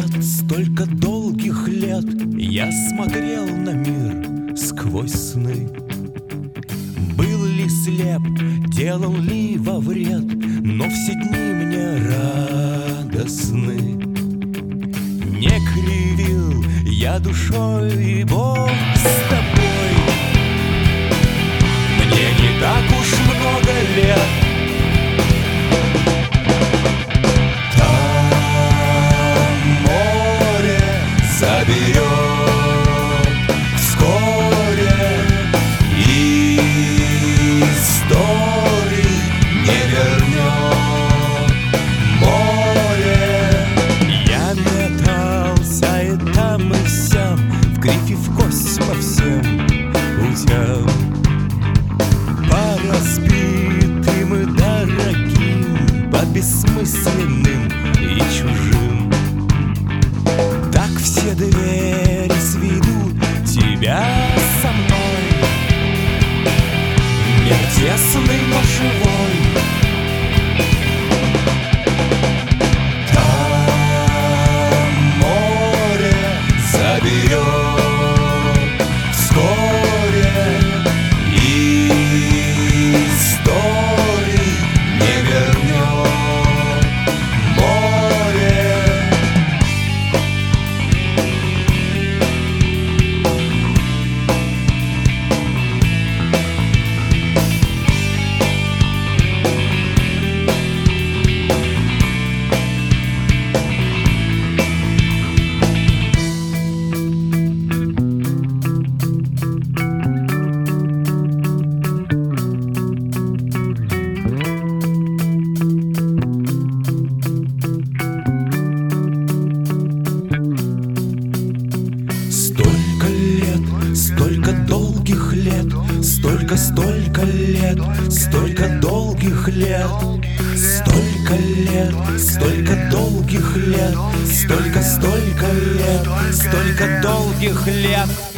лет, столько долгих лет я смотрел на мир сквозь сны. Был ли слеп, делал ли во вред, но все дни мне радостны. Не кривил я душой, и Бог с тобой. Мне не так уж много лет. Заберет вскоре, и истории не вернет море. Я метался и там, и сям, в кривь и в кость по всем путям, по разбитым и дорогим, по бессмысленным и чужим. Так все двери сведут тебя со мной, мир тесный, но живой. Там море заберет вскоре, и истории не вернет море. Столько долгих лет, столько лет, столько долгих лет, столько лет, столько долгих лет, столько лет, столько долгих лет.